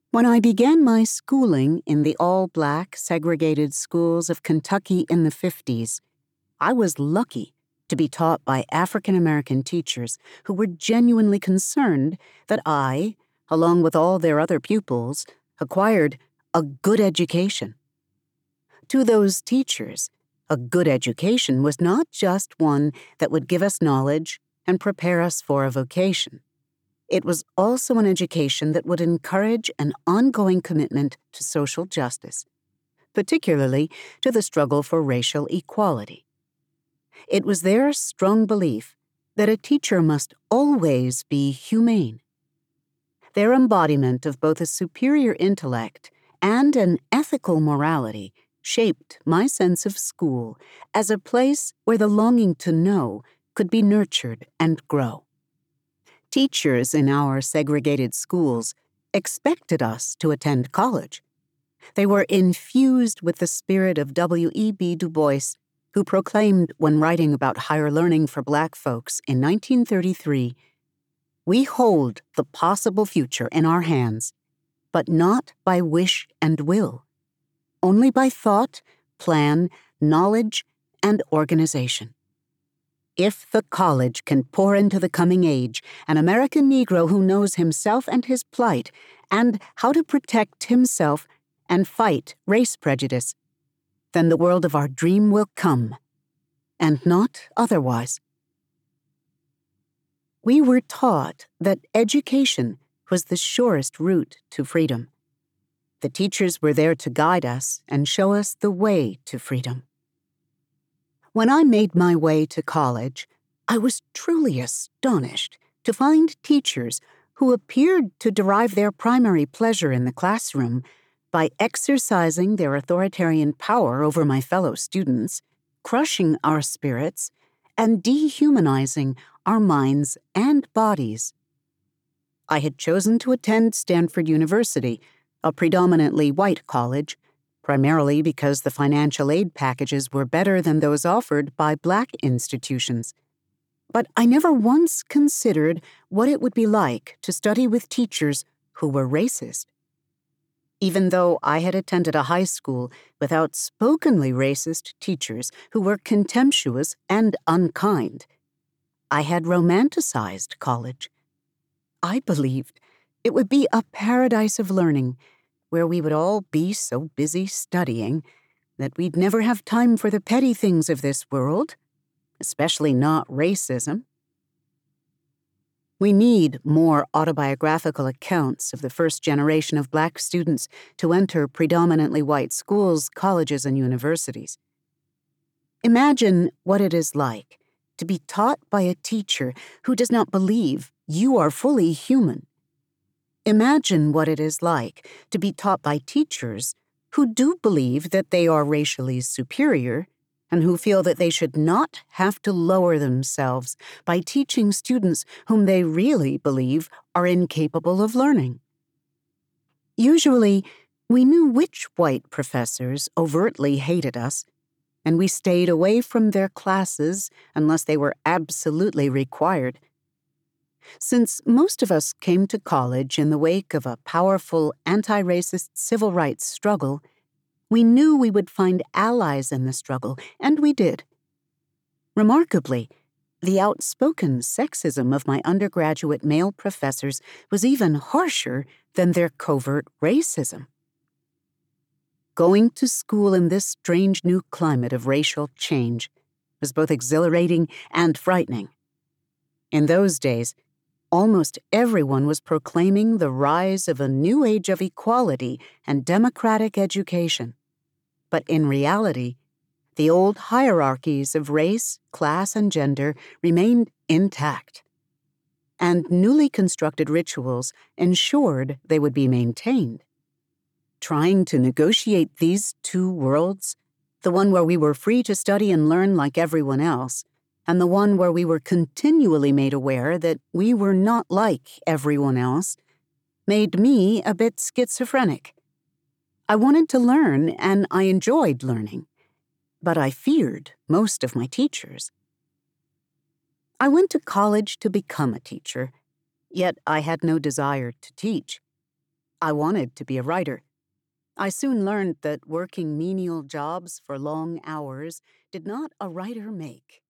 When I began my schooling in the all-black segregated schools of Kentucky in the 50s, I was lucky to be taught by African American teachers who were genuinely concerned that I, along with all their other pupils, acquired a good education. To those teachers, a good education was not just one that would give us knowledge and prepare us for a vocation. It was also an education that would encourage an ongoing commitment to social justice, particularly to the struggle for racial equality. It was their strong belief that a teacher must always be humane. Their embodiment of both a superior intellect and an ethical morality shaped my sense of school as a place where the longing to know could be nurtured and grow. Teachers in our segregated schools expected us to attend college. They were infused with the spirit of W.E.B. Du Bois, who proclaimed when writing about higher learning for Black folks in 1933, "We hold the possible future in our hands, but not by wish and will, only by thought, plan, knowledge, and organization. If the college can pour into the coming age an American Negro who knows himself and his plight and how to protect himself and fight race prejudice, then the world of our dream will come, and not otherwise." We were taught that education was the surest route to freedom. The teachers were there to guide us and show us the way to freedom. When I made my way to college, I was truly astonished to find teachers who appeared to derive their primary pleasure in the classroom by exercising their authoritarian power over my fellow students, crushing our spirits, and dehumanizing our minds and bodies. I had chosen to attend Stanford University, a predominantly white college, primarily because the financial aid packages were better than those offered by Black institutions. But I never once considered what it would be like to study with teachers who were racist. Even though I had attended a high school with outspokenly racist teachers who were contemptuous and unkind, I had romanticized college. I believed it would be a paradise of learning where we would all be so busy studying that we'd never have time for the petty things of this world, especially not racism. We need more autobiographical accounts of the first generation of Black students to enter predominantly white schools, colleges, and universities. Imagine what it is like to be taught by a teacher who does not believe you are fully human. Imagine what it is like to be taught by teachers who do believe that they are racially superior and who feel that they should not have to lower themselves by teaching students whom they really believe are incapable of learning. Usually, we knew which white professors overtly hated us, and we stayed away from their classes unless they were absolutely required. Since most of us came to college in the wake of a powerful anti-racist civil rights struggle, we knew we would find allies in the struggle, and we did. Remarkably, the outspoken sexism of my undergraduate male professors was even harsher than their covert racism. Going to school in this strange new climate of racial change was both exhilarating and frightening. In those days, almost everyone was proclaiming the rise of a new age of equality and democratic education. But in reality, the old hierarchies of race, class, and gender remained intact, and newly constructed rituals ensured they would be maintained. Trying to negotiate these two worlds, the one where we were free to study and learn like everyone else, and the one where we were continually made aware that we were not like everyone else, made me a bit schizophrenic. I wanted to learn, and I enjoyed learning, but I feared most of my teachers. I went to college to become a teacher, yet I had no desire to teach. I wanted to be a writer. I soon learned that working menial jobs for long hours did not a writer make.